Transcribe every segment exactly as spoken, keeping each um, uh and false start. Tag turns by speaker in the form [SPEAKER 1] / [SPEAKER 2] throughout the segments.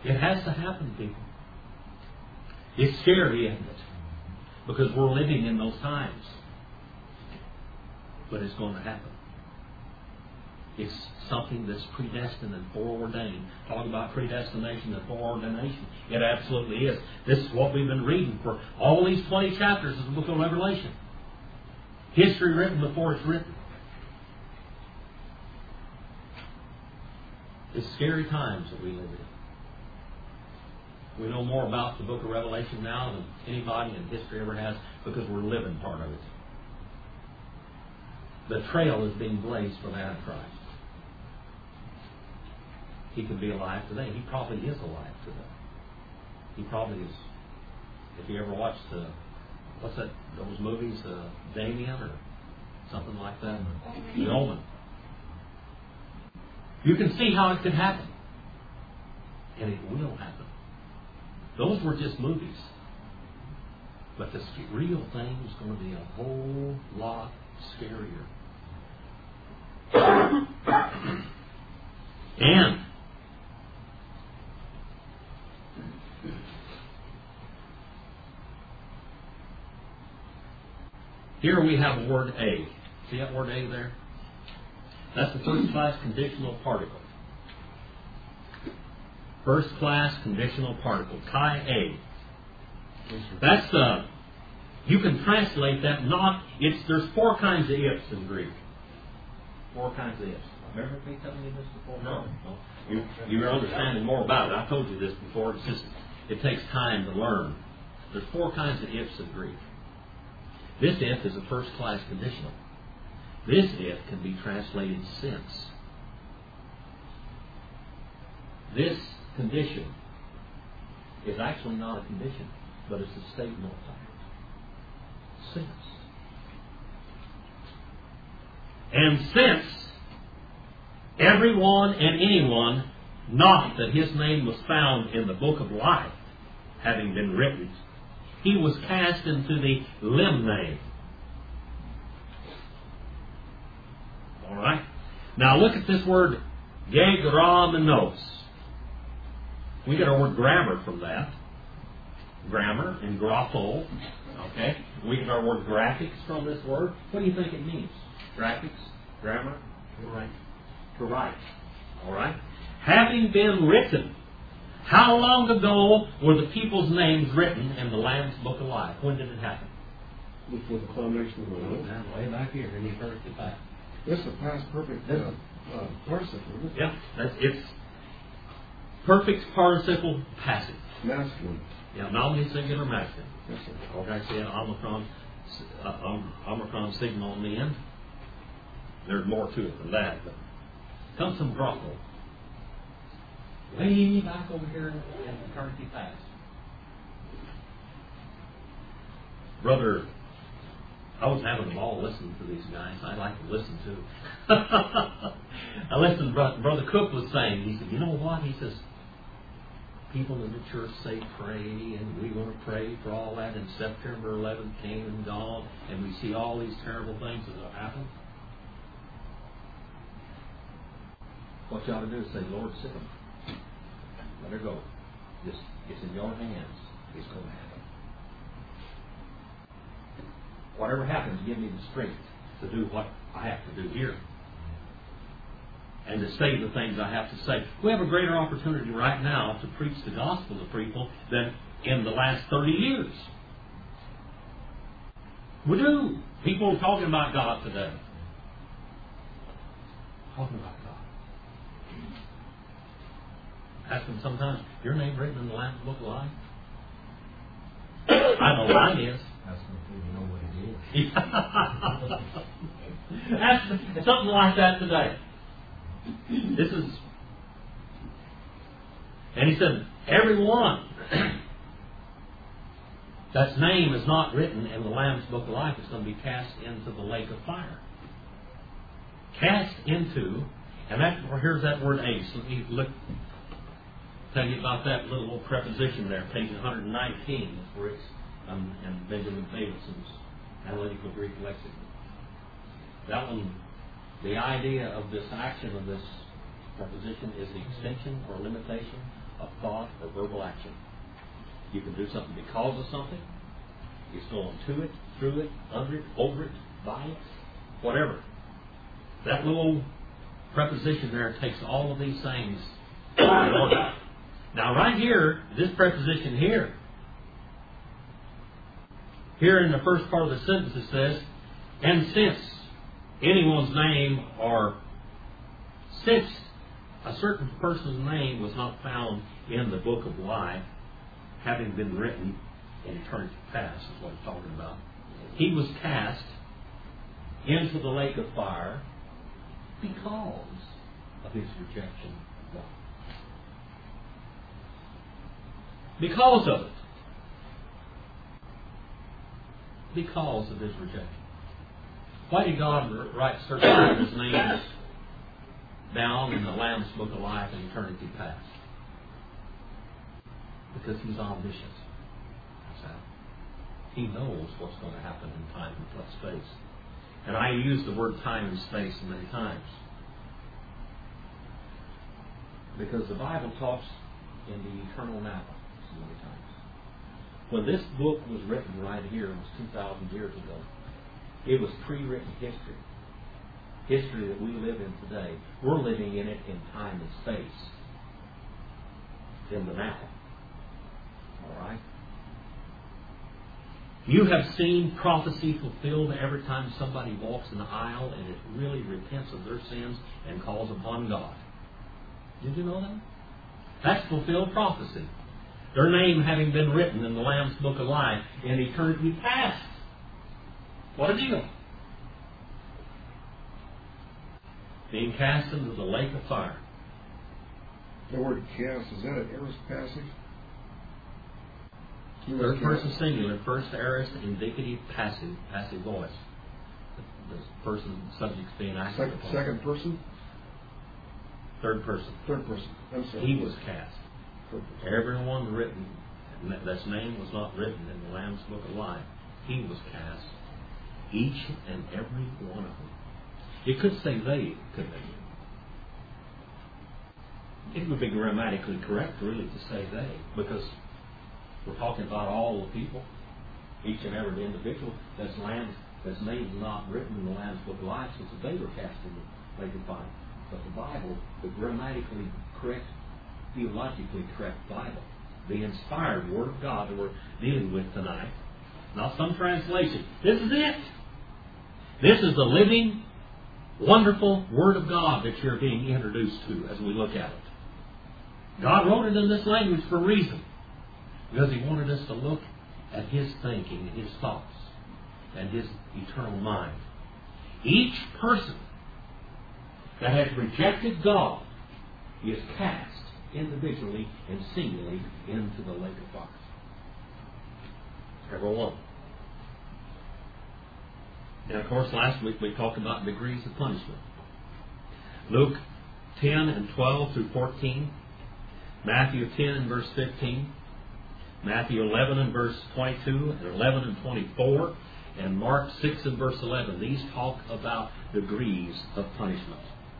[SPEAKER 1] It has to happen, people. It's scary, isn't it? Because we're living in those times. But it's going to happen. It's something that's predestined and foreordained. Talk about predestination and foreordination. It absolutely is. This is what we've been reading for all these twenty chapters of the book of Revelation. History written before it's written. It's scary times that we live in. We know more about the book of Revelation now than anybody in history ever has because we're living part of it. The trail is being blazed for the Antichrist. He could be alive today. He probably is alive today. He probably is. If you ever watched the, what's that, those movies, uh, Damien or something like that? The Omen. You can see how it could happen. And it will happen. Those were just movies. But the real thing is going to be a whole lot scarier. And here we have a word A. See that word A there? That's the first class conditional particle. First class conditional particle. Chi A. That's the, you can translate that not, it's, there's four kinds of ifs in Greek. Four kinds of ifs. Remember me telling you this before? No. no. You, you're understanding more about it. I told you this before. It's just, it takes time to learn. There's four kinds of ifs in Greek. This if is a first class conditional. This if can be translated since. This condition is actually not a condition, but it's a statement of fact. Since. And since everyone and anyone, not that his name was found in the book of life, having been written, he was cast into the limne. All right? Now look at this word, gegramenos. We get our word grammar from that. Grammar and grapho. Okay? We get our word graphics from this word. What do you think it means? Graphics? Grammar? To write. To write. All right? Having been written. How long ago were the people's names written in the Lamb's Book of Life? When did it happen?
[SPEAKER 2] Before the culmination of the world.
[SPEAKER 1] Way back here, in eternity back.
[SPEAKER 2] This is a past perfect uh, uh, participle, isn't it?
[SPEAKER 1] Yeah, that's, it's perfect participle passive.
[SPEAKER 2] Masculine.
[SPEAKER 1] Yeah, nominee, singular, masculine.
[SPEAKER 2] Yes, sir.
[SPEAKER 1] Okay, I said omicron, uh, um, omicron signal on the end. There's more to it than that, but comes from grapho. Way back over here in eternity past. Brother, I was having them all listen to these guys. I like to listen to. I listened to Brother, Brother Cook was saying, he said, you know what? He says, people in the church say pray, and we're going to pray for all that, and September eleventh came and gone, and we see all these terrible things that have happened. What you ought to do is say, Lord, sit them. Let her go. Just, it's in your hands. It's going to happen. Whatever happens, give me the strength to do what I have to do here. And to say the things I have to say. We have a greater opportunity right now to preach the gospel to people than in the last thirty years. We do. People are talking about God today. Talking about God. Ask them sometimes, your name written in the Lamb's Book of Life? I know mine is.
[SPEAKER 3] Ask them if you know what it is.
[SPEAKER 1] Ask them, something like that today. This is, and he said, everyone that's name is not written in the Lamb's Book of Life is going to be cast into the lake of fire. Cast into, and that, here's that word ace. Let me look, tell you about that little old preposition there, page one nineteen, where it's um, in Benjamin Davidson's Analytical Greek Lexicon. That one, the idea of this action of this preposition is the extension or limitation of thought or verbal action. You can do something because of something. You're still to it, through it, under it, over it, by it, whatever. That little preposition there takes all of these things in order. Now right here, this preposition here, here in the first part of the sentence it says, and since anyone's name or since a certain person's name was not found in the book of life, having been written in eternity past, is what he's talking about, he was cast into the lake of fire because of his rejection of God. Because of it. Because of his rejection. Why did God write certain people's names down in the Lamb's Book of Life in eternity past? Because He's omniscient. That's how. He knows what's going to happen in time and space. And I use the word time and space many times. Because the Bible talks in the eternal now so many times. When this book was written right here, it was two thousand years ago, it was pre-written history. History that we live in today. We're living in it in time and space. In the now. Alright? You have seen prophecy fulfilled every time somebody walks in the aisle and it really repents of their sins and calls upon God. Did you know that? That's fulfilled prophecy. Their name having been written in the Lamb's Book of Life in eternity past. What a deal. Being cast into the lake of fire.
[SPEAKER 2] The word cast, is that an aorist passive?
[SPEAKER 1] Third person singular, first aorist, indicative, passive, passive voice. The, the person, subject's being acted
[SPEAKER 2] Second,
[SPEAKER 1] upon.
[SPEAKER 2] second person?
[SPEAKER 1] Third person.
[SPEAKER 2] Third person. I'm sorry.
[SPEAKER 1] He was cast. Everyone written, that's name was not written in the Lamb's Book of Life. He was cast. Each and every one of them. It could say they, couldn't it? It would be grammatically correct, really, to say they, because we're talking about all the people, each and every individual that's Lamb's, that's name is not written in the Lamb's Book of Life, since they were cast in the lake of fire. But the Bible, the grammatically correct, theologically correct Bible, the inspired Word of God that we're dealing with tonight, not some translation. This is it. This is the living, wonderful Word of God that you're being introduced to as we look at it. God wrote it in this language for a reason. Because He wanted us to look at His thinking and His thoughts and His eternal mind. Each person that has rejected God is cast individually and singularly into the lake of fire. Every one. And of course, last week we talked about degrees of punishment. Luke ten and twelve through fourteen, Matthew ten and verse fifteen, Matthew eleven and verse twenty-two, and eleven and twenty-four, and Mark six and verse eleven. These talk about degrees of punishment.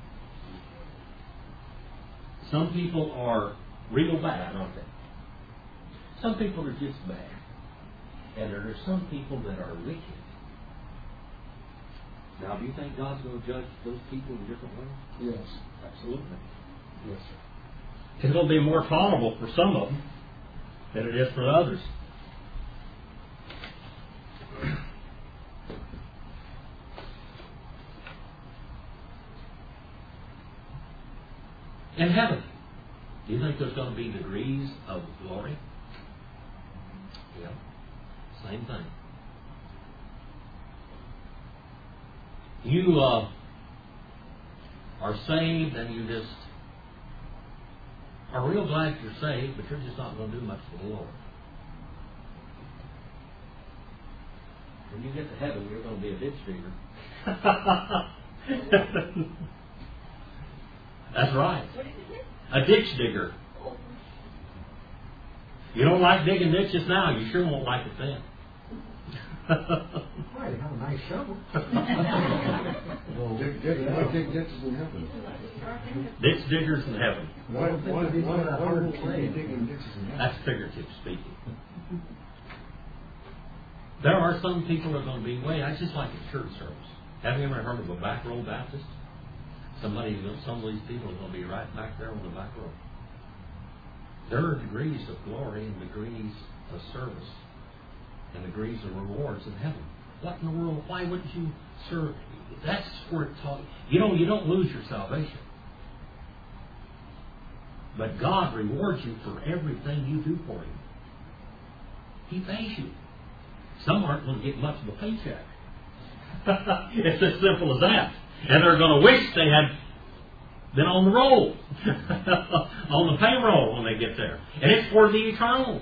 [SPEAKER 1] Some people are real bad, aren't they? Some people are just bad. And there are some people that are wicked. Now, do you think God's going to judge those people in a different way?
[SPEAKER 2] Yes.
[SPEAKER 1] Absolutely.
[SPEAKER 2] Yes, sir.
[SPEAKER 1] It's going to be more tolerable for some of them than it is for others. In heaven, do you think there's going to be degrees of glory? Yeah. Same thing. You uh, are saved and you just are real glad you're saved, but you're just not going to do much for the Lord. When you get to heaven, you're going to be a ditch digger. That's right. A ditch digger. You don't like digging ditches now, you sure won't like it then.
[SPEAKER 3] Right, have a nice shovel.
[SPEAKER 2] Well, dig, dig, why dig ditches in heaven?
[SPEAKER 1] Ditch diggers in heaven.
[SPEAKER 2] Why, why, why, why won't we be digging ditches in heaven?
[SPEAKER 1] That's figurative speaking. There are some people that are going to be way, I just like a church service. Have you ever heard of a back row Baptist? Somebody, some of these people are going to be right back there on the back row. There are degrees of glory and degrees of service and degrees of rewards in heaven. What in the world? Why wouldn't you serve? That's where it taught you. Know, you don't lose your salvation. But God rewards you for everything you do for Him. He pays you. Some aren't going to get much of a paycheck. It's as simple as that. And they're going to wish they had been on the roll, on the payroll when they get there. And it's for the eternal.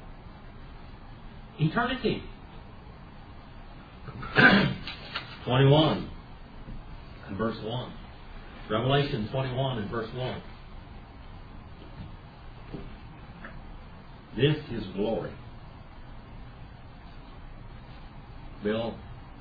[SPEAKER 1] Eternity. twenty-one and verse one. Revelation twenty-one and verse one. This is glory. Bill,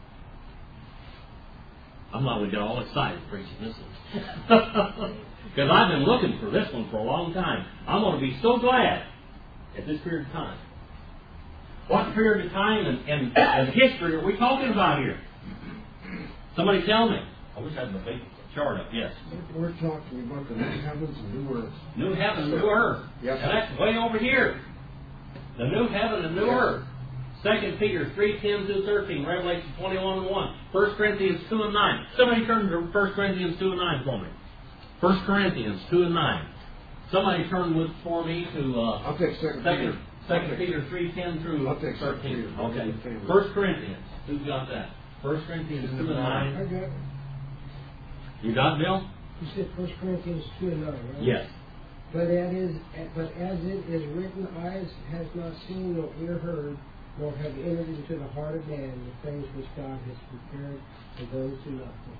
[SPEAKER 1] I'm not going to get all excited preaching this one. Because I've been looking for this one for a long time. I'm going to be so glad at this period of time. What period of time and, and, and history are we talking about here? Somebody tell me. I wish I had my big chart up, yes.
[SPEAKER 2] We're talking about the new heavens and new earth.
[SPEAKER 1] New heaven and new earth.
[SPEAKER 2] Yes.
[SPEAKER 1] And that's way over here. The new heaven and new
[SPEAKER 2] Yes.
[SPEAKER 1] earth. Second Peter three, ten through thirteen, Revelation twenty-one and one, First Corinthians two and nine. Somebody turn to First Corinthians two and nine for me. First Corinthians two and nine. Somebody turn with for me to uh,
[SPEAKER 2] I'll take Second Peter.
[SPEAKER 1] Second Peter three, ten through
[SPEAKER 2] I'll take
[SPEAKER 1] thirteen.
[SPEAKER 2] Peter.
[SPEAKER 1] Okay. First Corinthians. Who's got that? First Corinthians two and
[SPEAKER 2] I
[SPEAKER 1] nine.
[SPEAKER 2] got it.
[SPEAKER 1] You got it, Bill?
[SPEAKER 4] You said First Corinthians two and nine, right?
[SPEAKER 1] Yes.
[SPEAKER 4] But as is, but as it is written, eyes has not seen, nor ear heard, nor have entered into the heart of man the things which God has prepared for those who love Him.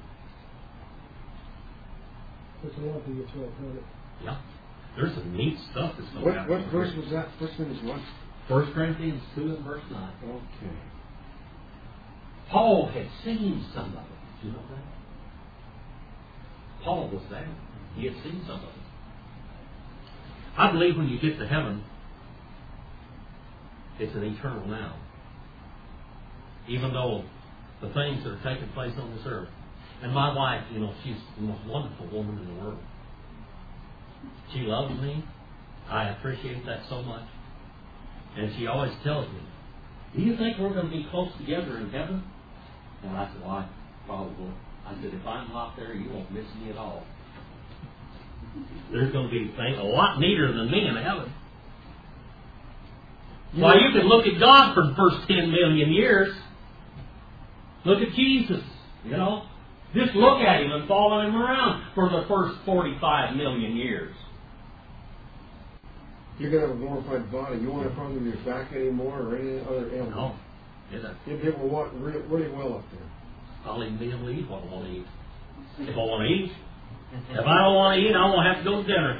[SPEAKER 4] It's a lump in your throat, don't it?
[SPEAKER 1] Yeah. There's some neat stuff that's going
[SPEAKER 2] What,
[SPEAKER 1] on.
[SPEAKER 2] what verse was that? First one is what?
[SPEAKER 1] First Corinthians two and verse nine.
[SPEAKER 2] Okay.
[SPEAKER 1] Paul had seen some of it. Did you know that? Paul was there. He had seen some of it. I believe when you get to heaven, it's an eternal now. Even though the things that are taking place on this earth. And my wife, you know, she's the most wonderful woman in the world. She loves me. I appreciate that so much. And she always tells me, do you think we're going to be close together in heaven? And I said, well, I probably. I said, if I'm not there, you won't miss me at all. There's going to be things a lot neater than me in heaven. Why, you can look at God for the first ten million years. Look at Jesus, you know. Just look at Him and follow Him around for the first forty-five million years.
[SPEAKER 2] You're going to have a glorified body. You won't have problems with your back anymore or any other ailment.
[SPEAKER 1] No. Is it?
[SPEAKER 2] You'll be able to walk really, really well up there.
[SPEAKER 1] I'll even be able to eat what I want to eat. If I want to eat. If I don't want to eat, I won't have to go to dinner.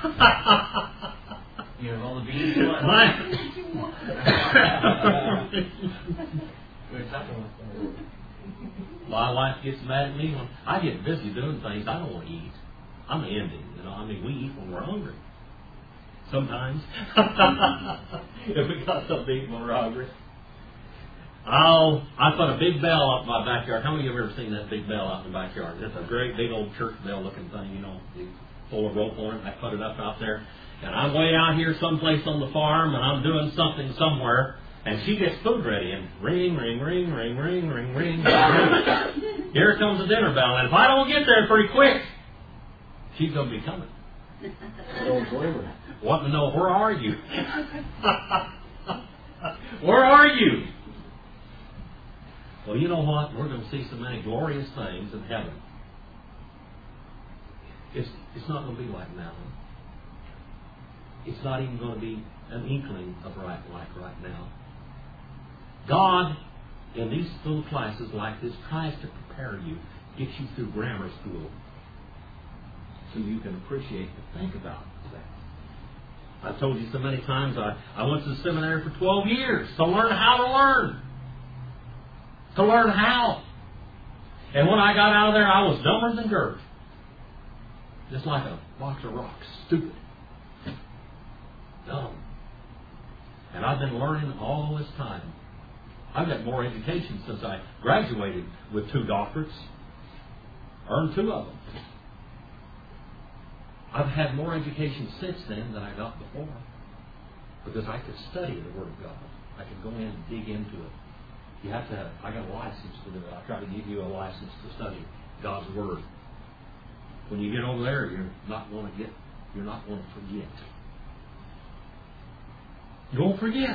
[SPEAKER 3] You have all the beans you want.
[SPEAKER 1] My wife gets mad at me when I get busy doing things I don't want to eat. I'm an Indian, you know. I mean, we eat when we're hungry. Sometimes. If we got something to eat when we're hungry. Oh, I put a big bell out in my backyard. How many of you have ever seen that big bell out in the backyard? It's a great big old church bell looking thing, you know, full of rope on it. I put it up out there. And I'm way out here someplace on the farm, and I'm doing something somewhere, and she gets food ready, and ring, ring, ring, ring, ring, ring, ring, ring. Here comes the dinner bell, and if I don't get there pretty quick, she's going to be coming.
[SPEAKER 2] Don't blame her.
[SPEAKER 1] Want to know, where are you? Where are you? Well, you know what? We're going to see so many glorious things in heaven. It's, it's not going to be like now. It's not even going to be an inkling of right like right now. God, in these little classes like this, tries to prepare you, get you through grammar school, so you can appreciate and think about that. I've told you so many times, I, I went to the seminary for twelve years to learn how to learn. to learn how. And when I got out of there, I was dumber than dirt. Just like a box of rocks. Stupid. Dumb. And I've been learning all this time. I've got more education since I graduated with two doctorates. Earned two of them. I've had more education since then than I got before. Because I could study the Word of God. I could go in and dig into it. You have to have, I got a license to do it. I try to give you a license to study God's Word. When you get over there, you're not going to get, you're not going to forget. You won't forget.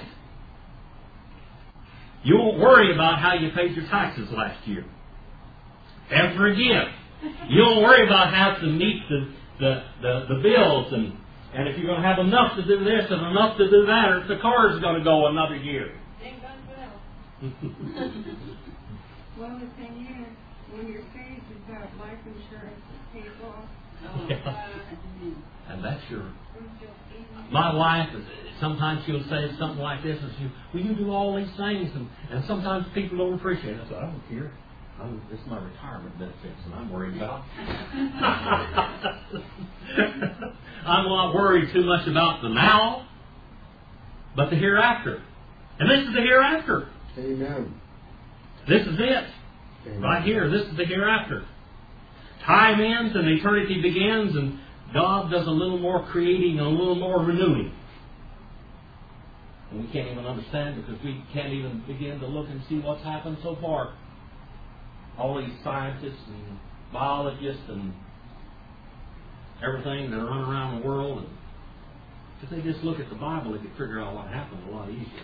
[SPEAKER 1] You won't worry about how you paid your taxes last year. Ever again. You won't worry about how to meet the, the, the, the bills and, and if you're going to have enough to do this and enough to do that, or if the car is going to go another year.
[SPEAKER 5] Thank God for that. Well, the thing is, when your faith is about life insurance, it pays off. Oh,
[SPEAKER 1] Yeah.
[SPEAKER 5] uh,
[SPEAKER 1] And that's your... My wife, sometimes she'll say something like this, and she, well, you do all these things, and, and sometimes people don't appreciate it. I said, I don't care. I'm, it's my retirement benefits, and I'm worried about. I'm not worried too much about the now, but the hereafter. And this is the hereafter.
[SPEAKER 2] Amen.
[SPEAKER 1] This is it.
[SPEAKER 2] Amen.
[SPEAKER 1] Right here. This is the hereafter. Time ends and eternity begins, and God does a little more creating and a little more renewing. And we can't even understand because we can't even begin to look and see what's happened so far. All these scientists and biologists and everything that run around the world, and if they just look at the Bible, they could figure out what happened a lot easier.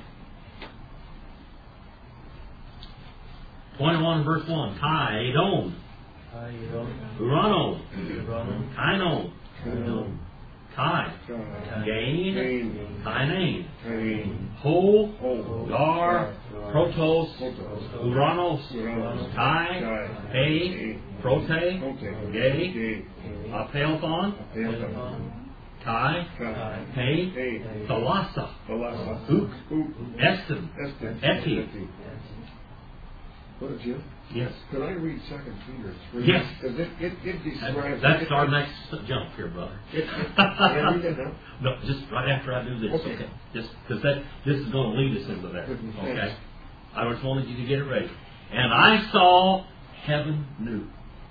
[SPEAKER 1] twenty-one verse one. Kai Edom. Urano. Kainon. Kai. Gain. Kainain. Ho. Gar. Protos. Uranos. Kai. He. Prote. Gay. Apelthon. Kai. He. Thalassa. Uk. Eston. Eti.
[SPEAKER 2] Brother Jim?
[SPEAKER 1] Yes.
[SPEAKER 2] Could I read Second Peter three?
[SPEAKER 1] Yes.
[SPEAKER 2] Because it, it, it describes...
[SPEAKER 1] That's
[SPEAKER 2] it,
[SPEAKER 1] our
[SPEAKER 2] it,
[SPEAKER 1] next jump here, brother.
[SPEAKER 2] It, it, yeah, read that now.
[SPEAKER 1] No, just right after I do this.
[SPEAKER 2] Okay.
[SPEAKER 1] Okay. Just because that this is going to lead us into that. Okay. I just wanted you to get it ready. And I saw heaven new,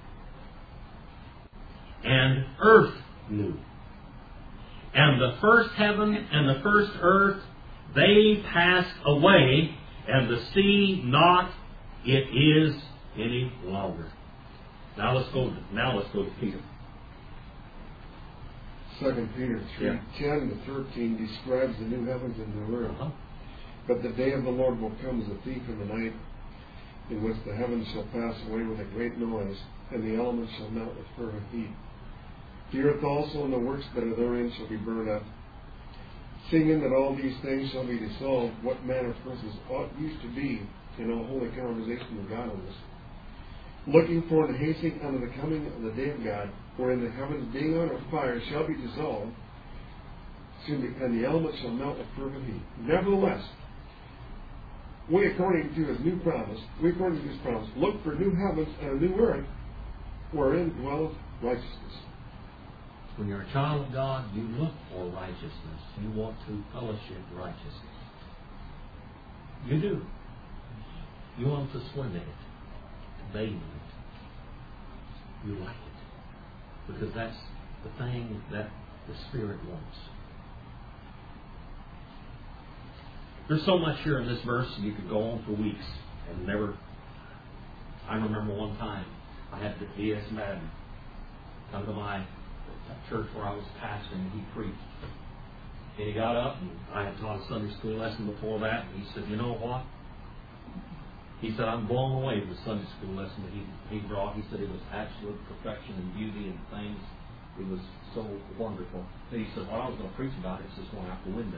[SPEAKER 1] and earth new, and the first heaven and the first earth, they passed away, and the sea not it is any longer. Now let's go. Now let's go to Peter.
[SPEAKER 2] Second Peter three
[SPEAKER 1] Yeah.
[SPEAKER 2] ten to thirteen describes the new heavens and new earth.
[SPEAKER 1] Uh-huh.
[SPEAKER 2] But the day of the Lord will come as a thief in the night, in which the heavens shall pass away with a great noise, and the elements shall melt with fervent heat. The earth also and the works that are therein shall be burned up. Seeing that all these things shall be dissolved, what manner of persons ought used to be in all holy conversation with godliness, looking for and hastening unto the coming of the day of God, wherein the heavens being on fire shall be dissolved, and the elements shall melt with fervent heat. Nevertheless, we according to his new promise, we according to his promise, look for new heavens and a new earth, wherein dwelleth righteousness.
[SPEAKER 1] When you're a child of God, you look for righteousness. You want to fellowship righteousness. You do. You want to swim in it, to bathe in it. You like it. Because that's the thing that the Spirit wants. There's so much here in this verse, you could go on for weeks and never... I remember one time I had D S Madden come to my church where I was pastoring, and he preached. And he got up, and I had taught a Sunday school lesson before that, and he said, you know what? He said, I'm blown away with the Sunday school lesson that he, he brought. He said it was absolute perfection and beauty and things. It was so wonderful. And he said, what I was going to preach about is just going out the window.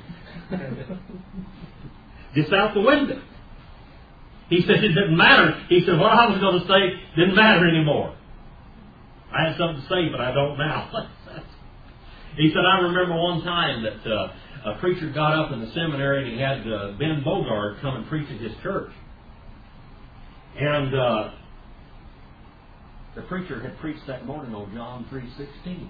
[SPEAKER 1] Just out the window. He said it didn't matter. He said what I was going to say didn't matter anymore. I had something to say, but I don't now. He said, I remember one time that uh, a preacher got up in the seminary and he had uh, Ben Bogard come and preach at his church. And uh, the preacher had preached that morning on John three sixteen.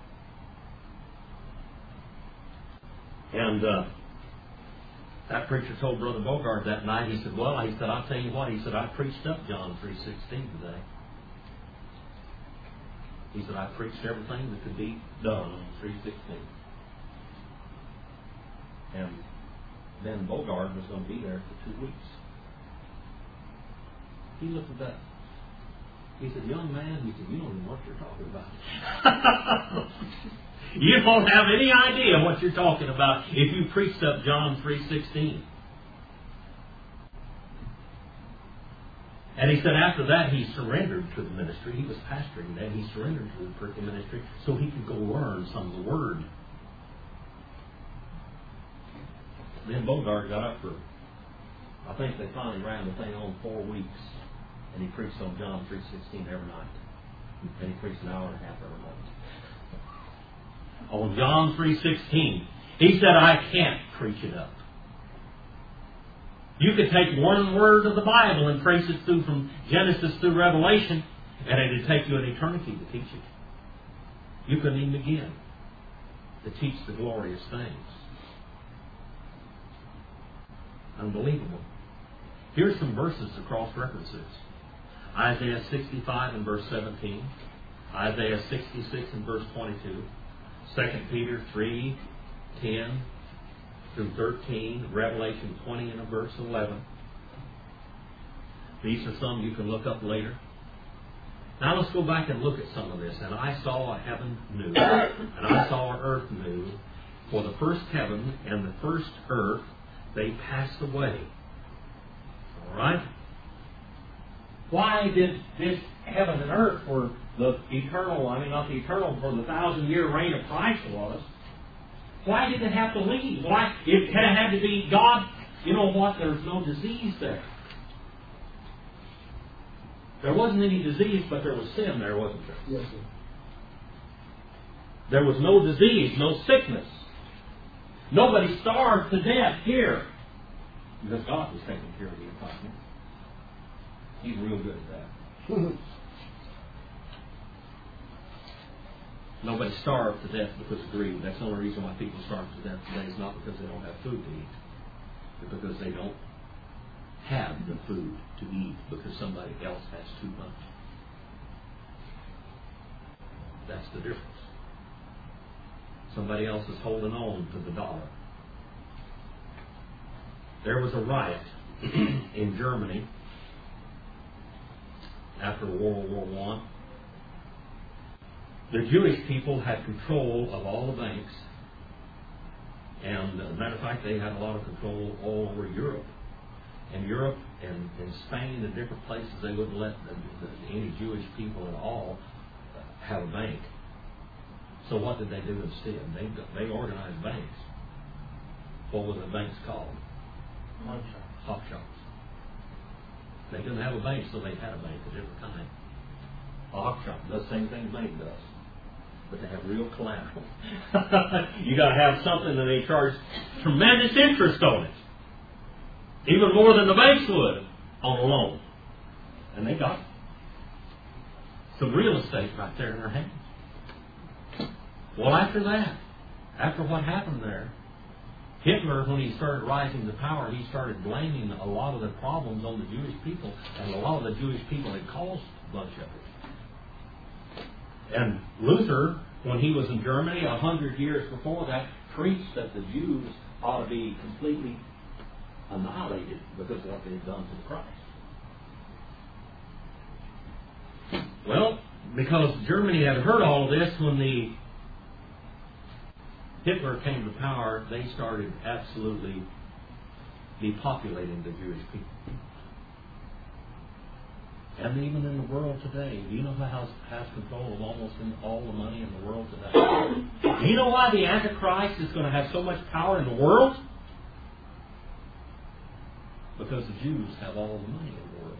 [SPEAKER 1] And uh, that preacher told Brother Bogart that night, he said, well, he said, I'll tell you what, he said, I preached up John three sixteen today. He said, I preached everything that could be done on three sixteen. And then Bogart was going to be there for two weeks. He looked at that. He said, young man, he said, you don't know what you're talking about. You don't have any idea what you're talking about if you preached up John three sixteen. And he said after that he surrendered to the ministry. He was pastoring then. He surrendered to the ministry so he could go learn some of the Word. Then Bogart got up for, I think they finally ran the thing on four weeks. And he preached on John three sixteen every night. And he preached an hour and a half every night. On John three sixteen. He said, I can't preach it up. You could take one word of the Bible and trace it through from Genesis through Revelation, and it would take you an eternity to teach it. You couldn't even begin to teach the glorious things. Unbelievable. Here's some verses to cross-references. Isaiah sixty-five and verse seventeen. Isaiah sixty-six and verse twenty-two. Second Peter three, ten through thirteen. Revelation twenty and verse eleven. These are some you can look up later. Now let's go back and look at some of this. And I saw a heaven new, and I saw an earth new. For the first heaven and the first earth, they passed away. All right? Why did this heaven and earth, for the eternal, I mean not the eternal, for the thousand year reign of Christ was, why did it have to leave? Why? It had to be God. You know what? There's no disease there. There wasn't any disease, but there was sin there, wasn't there?
[SPEAKER 4] Yes, sir.
[SPEAKER 1] There was no disease, no sickness. Nobody starved to death here. Because God was taking care of the economy. He's real good at that. Nobody starved to death because of greed. That's the only reason why people starve to death today is not because they don't have food to eat. It's because they don't have the food to eat because somebody else has too much. That's the difference. Somebody else is holding on to the dollar. There was a riot in Germany after World War One. The Jewish people had control of all the banks, and as a matter of fact, they had a lot of control all over Europe. In Europe and in Spain and different places, they wouldn't let any Jewish people at all have a bank. So what did they do instead? They they organized banks. What were the banks called?
[SPEAKER 3] Hawk shops.
[SPEAKER 1] Hawk shops. They didn't have a bank, so they had a bank of different kind. A hawk shop does the same thing bank does, but they have real collateral. You got to have something that they charge tremendous interest on it, even more than the banks would on a loan. And they got some real estate right there in their hands. Well, after that, after what happened there, Hitler, when he started rising to power, he started blaming a lot of the problems on the Jewish people, and a lot of the Jewish people had caused a bunch of it. And Luther, when he was in Germany a hundred years before that, preached that the Jews ought to be completely annihilated because of what they had done to Christ. Well, because Germany had heard all of this, when the Hitler came to power, they started absolutely depopulating the Jewish people. And even in the world today, do you know who has, has control of almost all the money in the world today? Do you know why the Antichrist is going to have so much power in the world? Because the Jews have all the money in the world.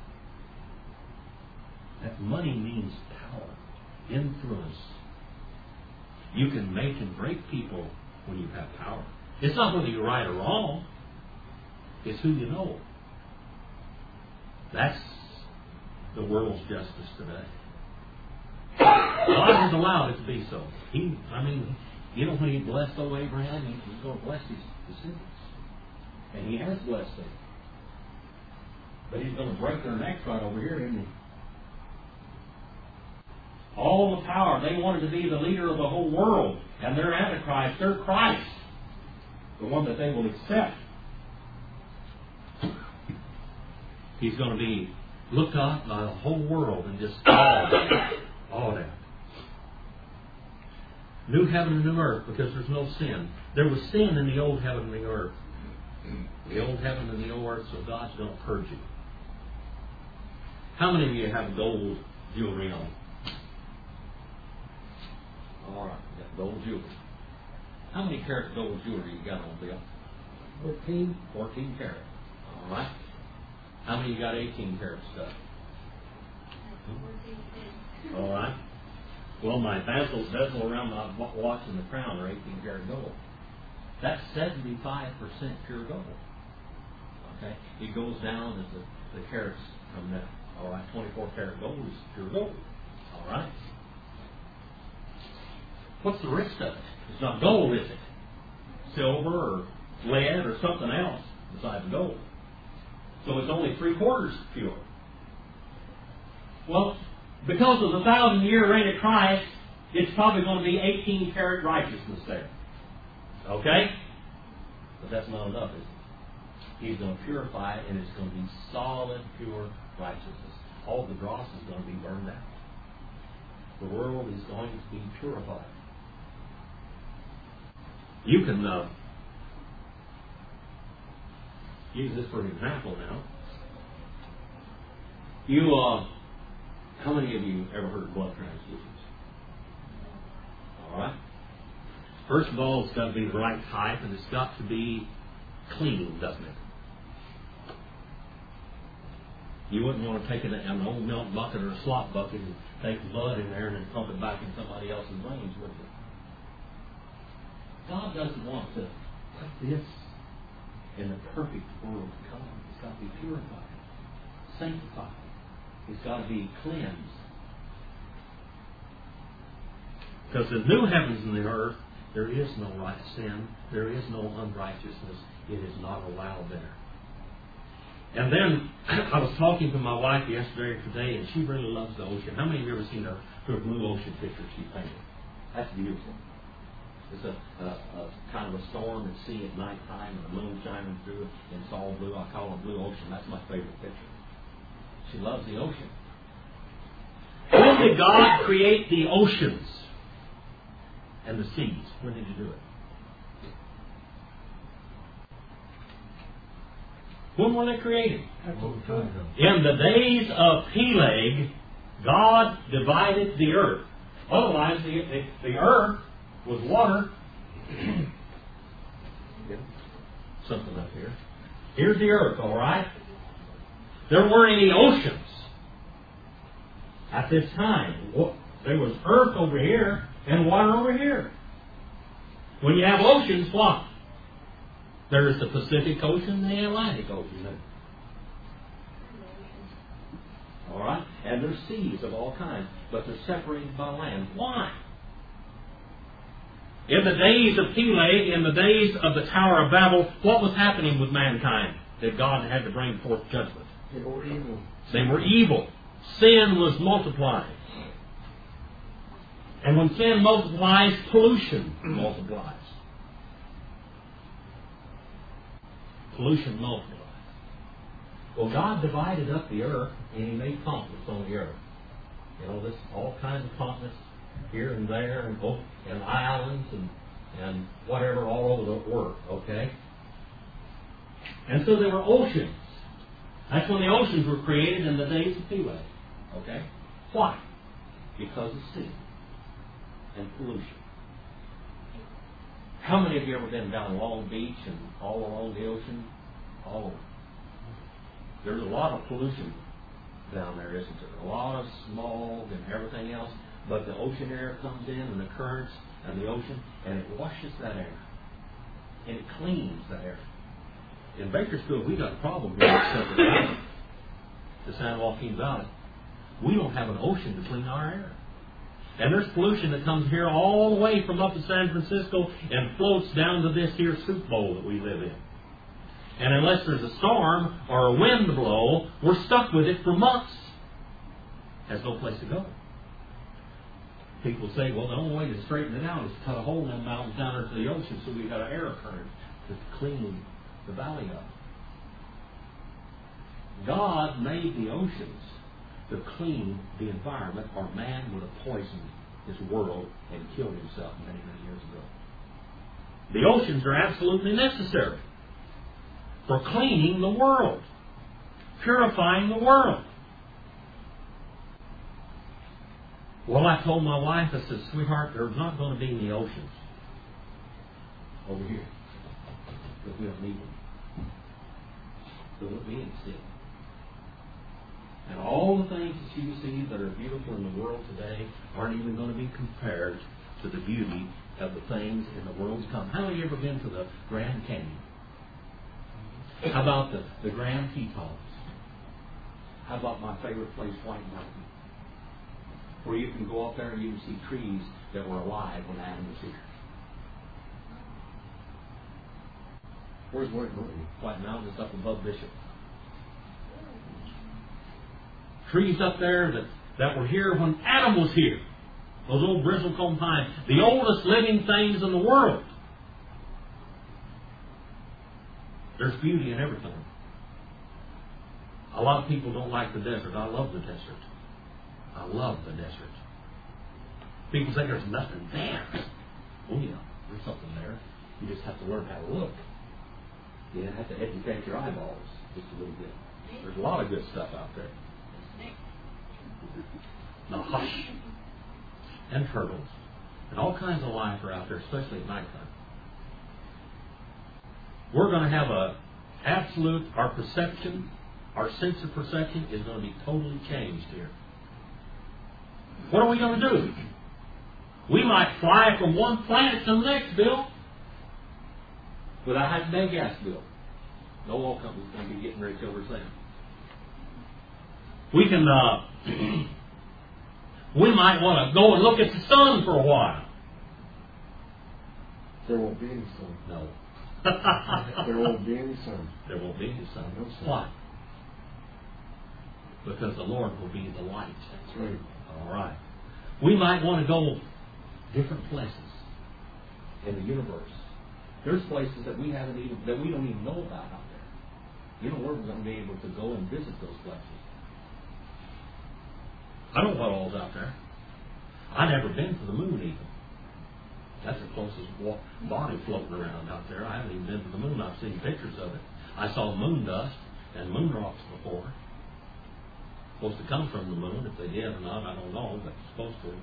[SPEAKER 1] That money means power, influence. You can make and break people when you have power. It's not whether you're right or wrong. It's who you know. That's the world's justice today. God has allowed it to be so. He, I mean, you know, when He blessed old Abraham, He was going to bless his descendants. And He has blessed them. But He's going to break their necks right over here, isn't He? All the power. They wanted to be the leader of the whole world. And they're Antichrist. They're Christ. The one that they will accept. He's going to be looked at by the whole world and just awed at. Awed at. New heaven and new earth, because there's no sin. There was sin in the old heaven and the earth. The old heaven and the old earth, so God's going to purge you. How many of you have gold jewelry on? All right, you got gold jewelry. How many carat gold jewelry you got on, Bill?
[SPEAKER 4] Fourteen.
[SPEAKER 1] Fourteen carat. All right. How many you got eighteen carat stuff? All right. Well, my bezel, bezel around my watch and the crown are eighteen karat gold. That's seventy-five percent pure gold. Okay? It goes down as the, the carats come down. All right? twenty-four karat gold is pure gold. All right? What's the rest of it? It's not gold, is it? Silver or lead or something else besides gold. So it's only three quarters pure. Well, because of the thousand year reign of Christ, it's probably going to be eighteen karat righteousness there. Okay? But that's not enough, is it? He's going to purify it, and it's going to be solid, pure righteousness. All the dross is going to be burned out. The world is going to be purified. You can uh, use this for an example now. You, uh, how many of you ever heard of blood transfusions? All right. First of all, it's got to be the right type, and it's got to be clean, doesn't it? You wouldn't want to take it in an old milk bucket or a slop bucket and take blood in there and then pump it back in somebody else's veins, would you? God doesn't want to put this in the perfect world to come. It's got to be purified, sanctified. It's got to be cleansed. Because the new heavens and the earth, there is no right sin. There is no unrighteousness. It is not allowed there. And then I was talking to my wife yesterday or today, and she really loves the ocean. How many of you have ever seen her, her blue ocean picture she painted? That's beautiful. It's a, a, a kind of a storm at sea at nighttime, and the moon shining through it, and it's all blue. I call it blue ocean. That's my favorite picture. She loves the ocean. When did God create the oceans and the seas? When did you do it? When were they created? In the days of Peleg, God divided the earth. Otherwise, the, the, the earth was water. Something up here. Here's the earth, all right? There weren't any oceans at this time. There was earth over here and water over here. When you have oceans, what? There's the Pacific Ocean and the Atlantic Ocean. All right? And there's seas of all kinds, but they're separated by land. Why? In the days of Peleg, in the days of the Tower of Babel, what was happening with mankind that God had to bring forth judgment?
[SPEAKER 2] They were evil.
[SPEAKER 1] They were evil. Sin was multiplying. And when sin multiplies, pollution multiplies. Pollution multiplies. Well, God divided up the earth, and He made continents on the earth. You know, this all kinds of continents here and there, and both and islands and and whatever all over the earth. Okay. And so there were oceans. That's when the oceans were created in the days of Peleg. Okay? Why? Because of sin and pollution. How many of you ever been down Long Beach and all along the ocean? All over. There's a lot of pollution down there, isn't there? A lot of smog and everything else. But the ocean air comes in, and the currents and the ocean, and it washes that air. And it cleans that air. In Bakersfield, we got a problem with stuff. The San Joaquin Valley. We don't have an ocean to clean our air. And there's pollution that comes here all the way from up in San Francisco and floats down to this here soup bowl that we live in. And unless there's a storm or a wind to blow, we're stuck with it for months. Has no place to go. People say, well, the only way to straighten it out is to cut a hole in the mountains down into the ocean so we've got an air current to clean the valley up. God made the oceans to clean the environment, or man would have poisoned his world and killed himself many, many years ago. The oceans are absolutely necessary for cleaning the world, purifying the world. Well, I told my wife, I said, sweetheart, there's not going to be any oceans over here, because we don't need them. There won't be any sea. And all the things that you see that are beautiful in the world today aren't even going to be compared to the beauty of the things in the world to come. How many have you ever been to the Grand Canyon? How about the, the Grand Tetons? How about my favorite place, White Mountain? Where you can go up there and you can see trees that were alive when Adam was here.
[SPEAKER 2] Where's White Mountain?
[SPEAKER 1] White Mountain is up above Bishop. Trees up there that, that were here when Adam was here. Those old bristlecone pines. The oldest living things in the world. There's beauty in everything. A lot of people don't like the desert. I love the desert. I love the desert. People think there's nothing there. Oh yeah, there's something there. You just have to learn how to look. You have to educate your eyeballs just a little bit. There's a lot of good stuff out there. Now hush. And turtles. And all kinds of life are out there, especially at nighttime. We're going to have a absolute, our perception, our sense of perception is going to be totally changed here. What are we going to do? We might fly from one planet to the next, Bill, without having to pay a gas bill. No oil company's going to be getting rich over sand. We can, uh, we might want to go and look at the sun for a while.
[SPEAKER 2] There won't be any sun.
[SPEAKER 1] No.
[SPEAKER 2] There won't be any sun.
[SPEAKER 1] There won't be any sun.
[SPEAKER 2] No sun.
[SPEAKER 1] Why? Because the Lord will be the light.
[SPEAKER 2] That's right.
[SPEAKER 1] All right. We might want to go different places in the universe. There's places that we haven't even that we don't even know about out there. You know where we're going to be able to go and visit those places. I don't know what all's out there. I've never been to the moon even. That's the closest body floating around out there. I haven't even been to the moon. I've seen pictures of it. I saw moon dust and moon rocks before. Supposed to come from the moon. If they did or not, I don't know, but it's supposed to.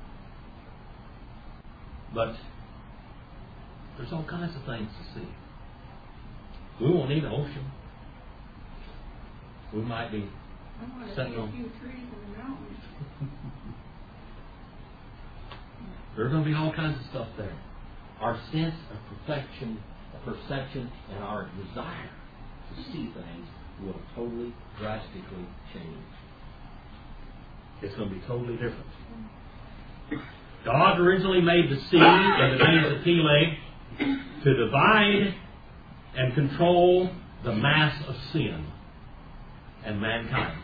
[SPEAKER 1] But there's all kinds of things to see. We won't need an ocean. We might be
[SPEAKER 5] I want to
[SPEAKER 1] setting
[SPEAKER 5] see a
[SPEAKER 1] on.
[SPEAKER 5] few trees in the mountains.
[SPEAKER 1] There's going to be all kinds of stuff there. Our sense of perfection, perception, and our desire to see things will totally, drastically change. It's going to be totally different. God originally made the sea in the days of Peleg to divide and control the mass of sin and mankind.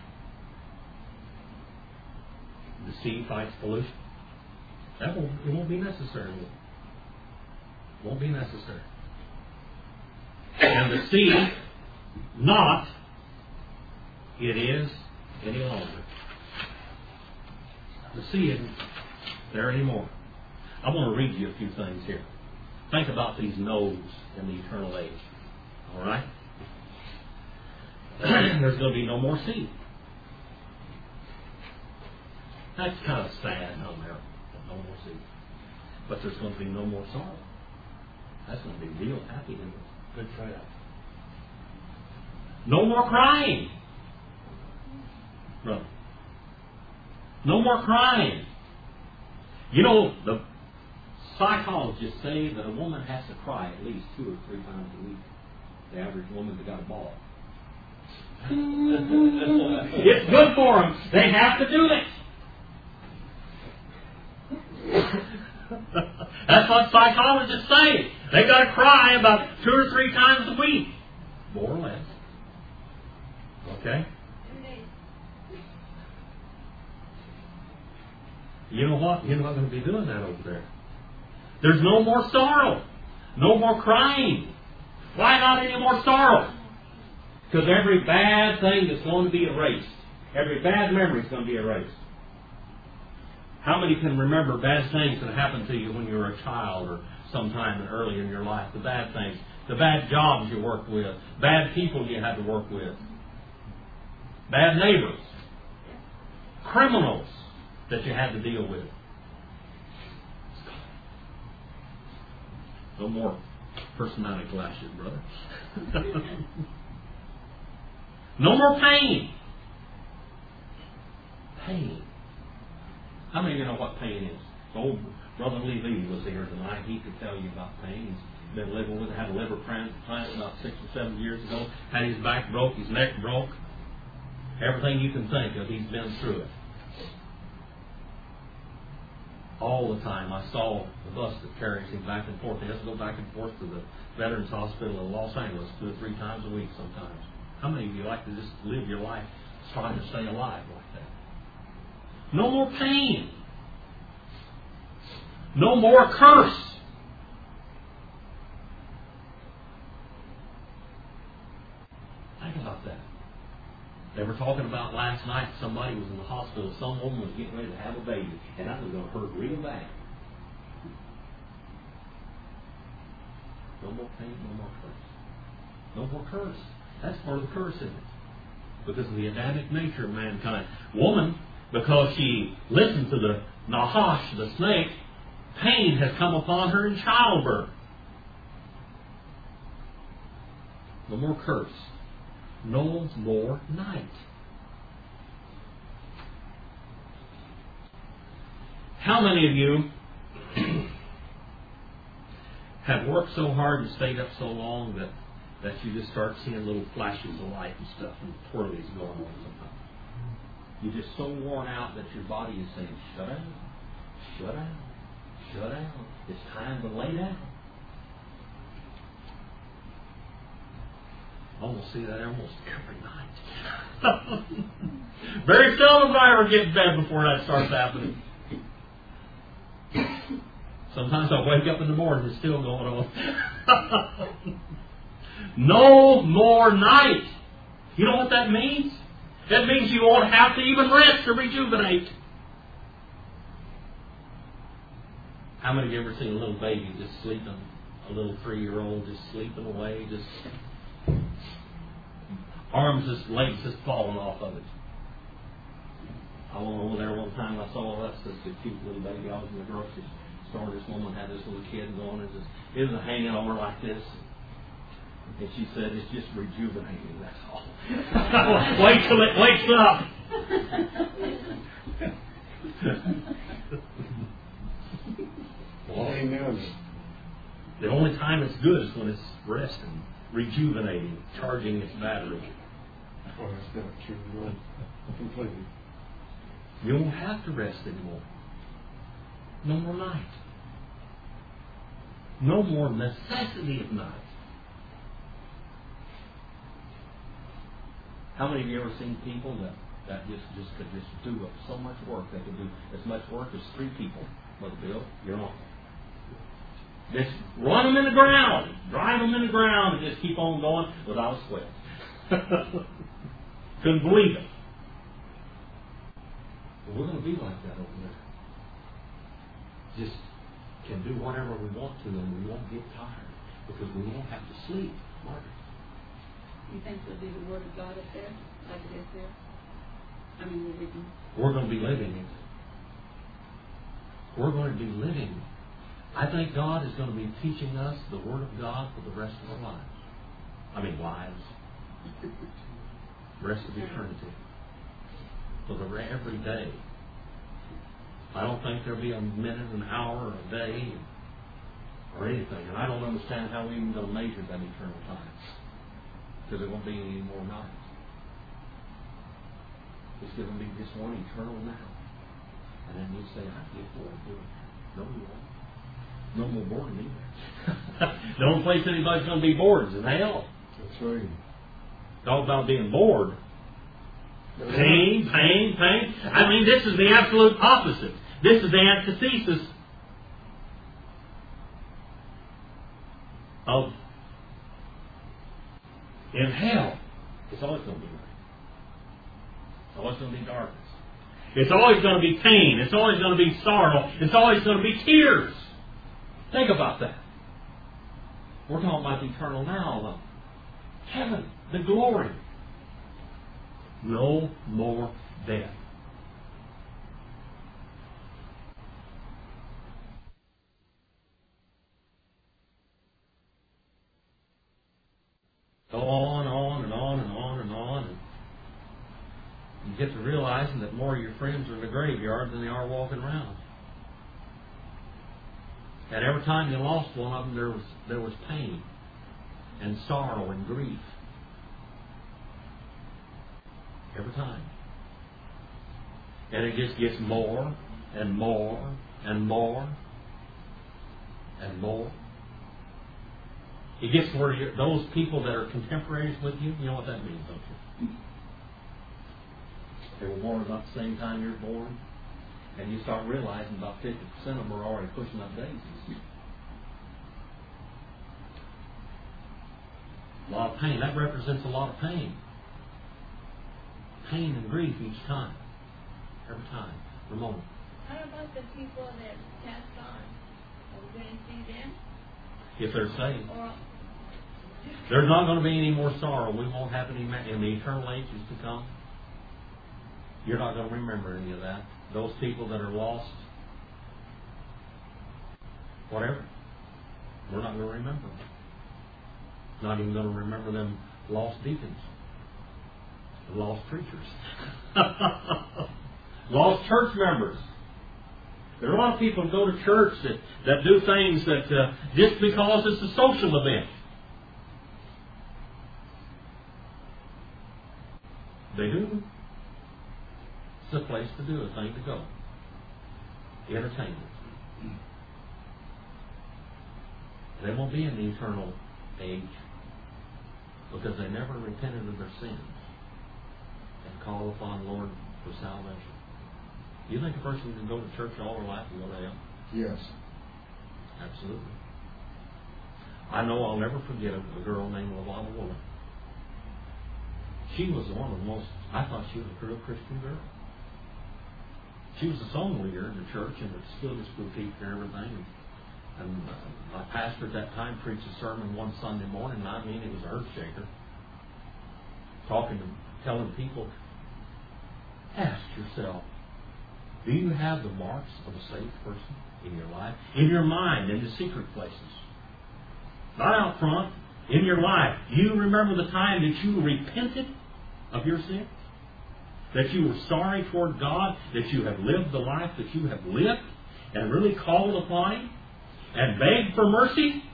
[SPEAKER 1] The sea fights pollution. That won't, it won't be necessary. It won't be necessary. And the sea, not, it is any longer. The sea isn't there anymore. I want to read you a few things here. Think about these no's in the eternal age. All right? There's going to be no more sea. That's kind of sad, no more, no more sea. But there's going to be no more sorrow. That's going to be real happiness. Good trade-off. No more crying. Brother. No more crying. You know, the psychologists say that a woman has to cry at least two or three times a week. The average woman that got a ball. It's good for them. They have to do it. That's what psychologists say. They got to cry about two or three times a week, more or less. Okay? You know what? You're not going to be doing that over there. There's no more sorrow. No more crying. Why not any more sorrow? Because every bad thing is going to be erased. Every bad memory is going to be erased. How many can remember bad things that happened to you when you were a child or sometime early in your life? The bad things. The bad jobs you worked with. Bad people you had to work with. Bad neighbors. Criminals that you had to deal with. No more personality clashes, brother. No more pain. Pain. How many of you know what pain is? Old Brother Lee Lee was here tonight. He could tell you about pain. He's been living with it. Had a liver transplant about six or seven years ago. Had his back broke, his neck broke. Everything you can think of, he's been through it. All the time. I saw the bus that carries him back and forth. He has to go back and forth to the Veterans Hospital in Los Angeles two or three times a week sometimes. How many of you like to just live your life trying to stay alive like that? No more pain. No more curse. Think about that. They were talking about last night somebody was in the hospital. Some woman was getting ready to have a baby. And that was going to hurt real bad. No more pain, no more curse. No more curse. That's part of the curse, isn't it? Because of the Adamic nature of mankind. Woman, because she listened to the Nahash, the snake, pain has come upon her in childbirth. No more curse. No more night. How many of you have worked so hard and stayed up so long that, that you just start seeing little flashes of light and stuff and twirlies going on sometimes? You're just so worn out that your body is saying, shut down, shut down, shut down. It's time to lay down. I almost see that almost every night. Very seldom do I ever get in bed before that starts happening. Sometimes I wake up in the morning and it's still going on. No more night. You know what that means? That means you won't have to even rest to rejuvenate. How many of you ever seen a little baby just sleeping? A little three-year-old just sleeping away, just arms, just legs just falling off of it. I went over there one time. I saw us, this cute little baby. I was in the grocery store. This woman had this little kid going, and just it was hanging over like this. And she said, "It's just rejuvenating. That's all." Wait till it wakes up.
[SPEAKER 2] Well, amen.
[SPEAKER 1] The only time it's good is when it's resting, rejuvenating, charging its battery.
[SPEAKER 2] Oh, that's not true. No, completely.
[SPEAKER 1] You won't have to rest anymore. No more night. No more necessity of night. How many of you ever seen people that, that just, just could just do so much work? They could do as much work as three people. Brother Bill, you're on. Just run them in the ground, drive them in the ground, and just keep on going without a sweat. Couldn't believe it. But we're going to be like that over there. Just can do whatever we want to, and we won't get tired because we won't have to sleep. Margaret.
[SPEAKER 5] You think there'll be the Word of God up there, like it is there? I mean, the written.
[SPEAKER 1] We're going to be living it. We're going to be living. I think God is going to be teaching us the Word of God for the rest of our lives. I mean, lives. The rest of eternity. For the every day. I don't think there'll be a minute, an hour, or a day, or anything. And I don't understand how we even going to measure that eternal time. Because there won't be any more nights. It's going to be just one eternal now. And then you say, I can't afford to do it. No, you won't. No more boredom either. The only place anybody's going to be bored is in hell.
[SPEAKER 2] That's right.
[SPEAKER 1] It's all about being bored. Pain, pain, pain. I mean, this is the absolute opposite. This is the antithesis of in hell. It's always going to be rain. It's always going to be darkness. It's always going to be pain. It's always going to be sorrow. It's always going to be tears. Think about that. We're talking about the eternal now, though. Heaven, the glory. No more death. Go on, on, and on, and on, and on. And you get to realizing that more of your friends are in the graveyard than they are walking around. And every time you lost one of them, there was there was pain and sorrow and grief. Every time. And it just gets more and more and more and more. It gets where you're, those people that are contemporaries with you, you know what that means, don't you? They were born about the same time you're born. And you start realizing about fifty percent of them are already pushing up daisies. A lot of pain. That represents a lot of pain. Pain and grief each time. Every time. Ramona.
[SPEAKER 6] How about the people that passed on? Are we going to see them?
[SPEAKER 1] If they're saved.
[SPEAKER 6] Or
[SPEAKER 1] There's not going to be any more sorrow. We won't have any ma- in the eternal ages to come. You're not going to remember any of that. Those people that are lost, whatever, we're not going to remember them. Not even going to remember them lost deacons, lost preachers, lost church members. There are a lot of people who go to church that, that do things that uh, just because it's a social event. They do. It's a place to do, a thing to go. Entertainment. They won't be in the eternal age because they never repented of their sins and called upon the Lord for salvation. Do you think a person can go to church all their life and go to hell?
[SPEAKER 2] Yes.
[SPEAKER 1] Absolutely. I know I'll never forget a, a girl named Lavana Woolen. She was one of the most, I thought she was a real Christian girl. She was a song leader in the church and would still just boutique and everything. And, and uh, my pastor at that time preached a sermon one Sunday morning, and I mean, it was an earth shaker. Talking to, telling people, ask yourself, do you have the marks of a saved person in your life? In your mind, in the secret places. Not out front, in your life. Do you remember the time that you repented of your sins? That you were sorry toward God, that you have lived the life that you have lived, and really called upon Him, and begged for mercy?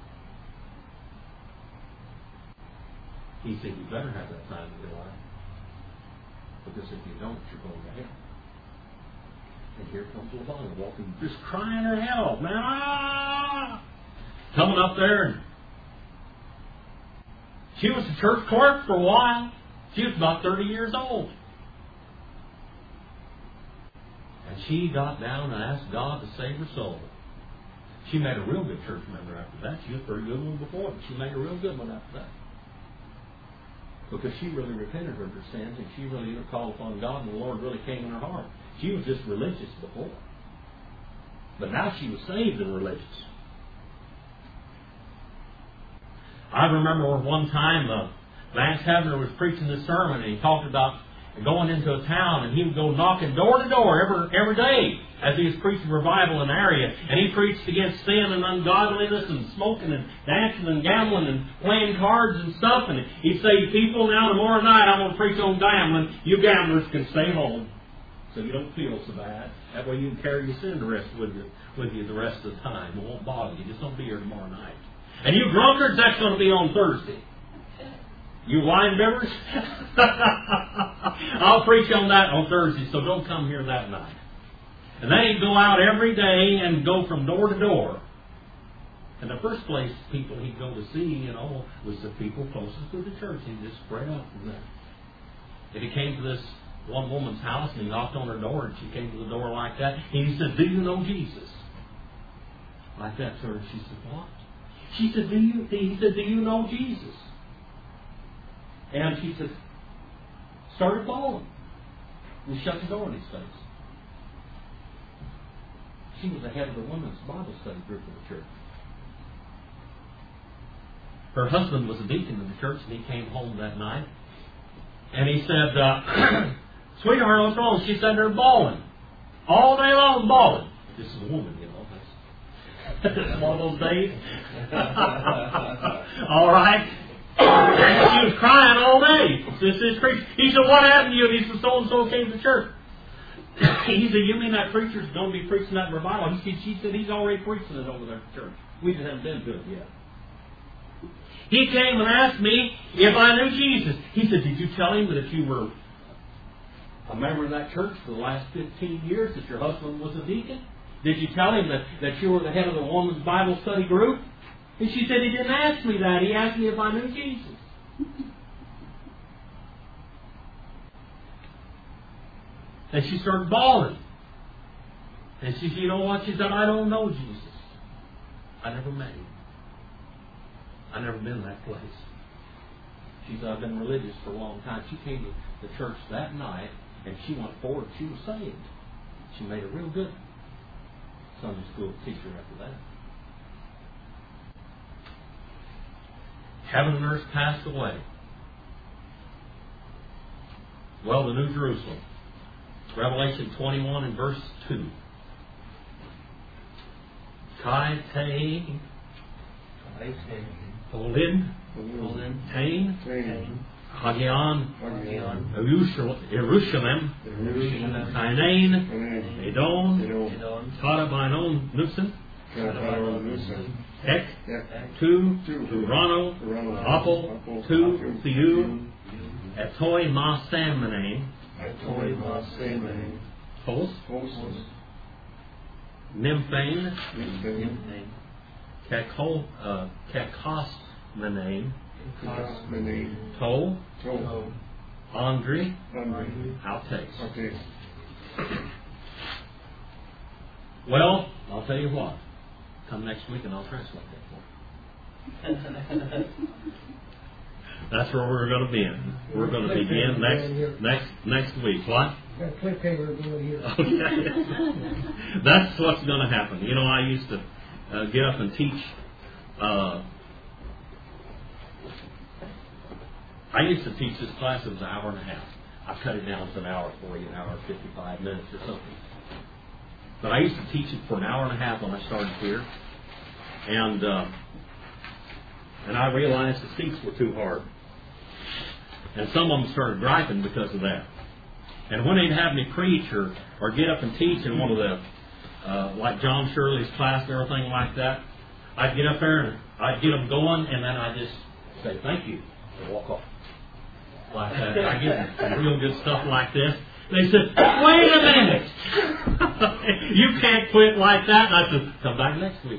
[SPEAKER 1] He said, you better have that time in your life. Because if you don't, you're going to hell. And here comes Lavana walking, just crying her head off, man, ah! Coming up there, and she was a church clerk for a while. She was about thirty years old. And she got down and asked God to save her soul. She made a real good church member after that. She was a pretty good one before, but she made a real good one after that. Because she really repented of her sins, and she really called upon God, and the Lord really came in her heart. She was just religious before. But now she was saved and religious. I remember one time uh, Lance Havner was preaching this sermon, and he talked about going into a town, and he would go knocking door to door every every day as he was preaching revival in the area. And he preached against sin and ungodliness and smoking and dancing and gambling and playing cards and stuff. And he'd say, people, now tomorrow night I'm going to preach on gambling. You gamblers can stay home so you don't feel so bad. That way you can carry your sin the rest with you, with you the rest of the time. It won't bother you. Just don't be here tomorrow night. And you drunkards, that's going to be on Thursday. You wine bibbers? I'll preach on that on Thursday, so don't come here that night. And they go out every day and go from door to door. And the first place people he'd go to see, you know, was the people closest to the church. He'd just spread out from there. And he came to this one woman's house and he knocked on her door and she came to the door like that. And he said, "Do you know Jesus?" Like that to her. She said, "What?" She said, "Do you?" He said, "Do you know Jesus?" And she said, started bawling. And shut the door in his face. She was the head of the women's Bible study group in the church. Her husband was a deacon in the church, and he came home that night. And he said, uh, "Sweetheart, what's wrong?" She said, "They're bawling. All day long bawling." This is a woman, you know. It's one of those days. All right. And she was crying all day. This is preacher. He said, "What happened to you?" And he said, "So and so came to church." He said, "You mean that preacher's going to be preaching that revival?" He said, "She said he's already preaching it over there at church. We just haven't been to it yet." He came and asked me if I knew Jesus. He said, "Did you tell him that you were a member of that church for the last fifteen years, that your husband was a deacon? Did you tell him that, that you were the head of the woman's Bible study group?" And she said, "He didn't ask me that. He asked me if I knew Jesus." And she started bawling. And she said, "You know what?" She said, "I don't know Jesus. I never met him. I've never been in that place." She said, "I've been religious for a long time." She came to the church that night and she went forward. She was saved. She made a real good Sunday school teacher after that. Heaven and earth passed away. Well, the New Jerusalem. Revelation twenty-one and verse two. Kai te Olin Tain Hagion Jerusalem Kainain Edon Tarabinon Nusen Ek Tu Turano Apple Tu Theu Etoi Masamane Hos Nymphain Kekos Kekosmanane To Andre Outtakes. Well, I'll tell you what. Come next week and I'll translate that for you. That's where we're going to begin. We're going to begin next next next week. What?
[SPEAKER 4] Got a cliffhanger going here.
[SPEAKER 1] Okay. That's what's going to happen. You know, I used to uh, get up and teach. Uh, I used to teach this class. It was an hour and a half. I cut it down to an hour for you, an hour and fifty-five minutes or something. But I used to teach it for an hour and a half when I started here, and uh, and I realized the seats were too hard, and some of them started griping because of that. And when they'd have me preach or, or get up and teach in one of the uh, like John Shirley's class and everything like that, I'd get up there and I'd get them going, and then I'd just say thank you and walk off like that. I get some real good stuff like this. They said, "Wait a minute! You can't quit like that." And I said, "Come back next week."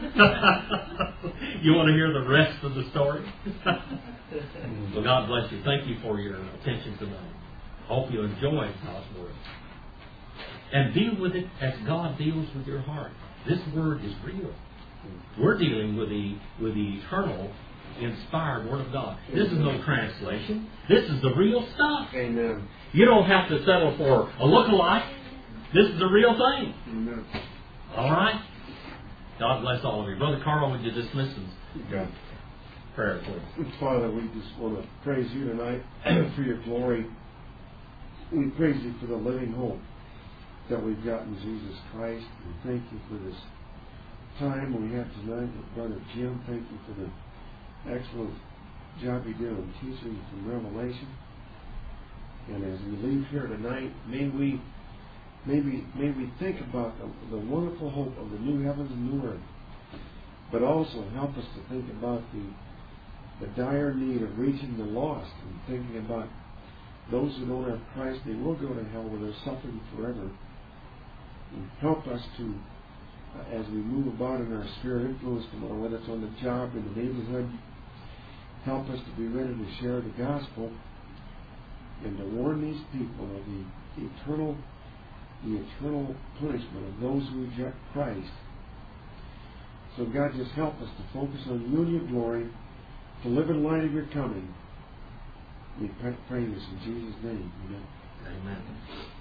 [SPEAKER 1] You want to hear the rest of the story? So God bless you. Thank you for your attention tonight. Hope you enjoy God's Word. And deal with it as God deals with your heart. This Word is real. We're dealing with the with the eternal, inspired Word of God. This is no translation. This is the real stuff.
[SPEAKER 2] Amen.
[SPEAKER 1] You don't have to settle for a look-alike. This is the real thing.
[SPEAKER 2] Amen.
[SPEAKER 1] All right? God bless all of you. Brother Carl, would you dismiss us?
[SPEAKER 2] Yeah.
[SPEAKER 1] Prayer, please.
[SPEAKER 2] Father, we just want to praise you tonight for your glory. We praise you for the living hope that we've got in Jesus Christ. We thank you for this time we have tonight with Brother Jim. Thank you for the excellent job you did on teaching from Revelation. And as we leave here tonight, may we maybe may we think about the, the wonderful hope of the new heavens and new earth, but also help us to think about the the dire need of reaching the lost and thinking about those who don't have Christ, they will go to hell where they're suffering forever. And help us to, uh, as we move about in our sphere of influence tomorrow, whether it's on the job, in the neighborhood, help us to be ready to share the gospel and to warn these people of the eternal, the eternal punishment of those who reject Christ. So God, just help us to focus on you and your glory, to live in light of your coming. We pray this in Jesus' name. Amen.
[SPEAKER 1] Amen.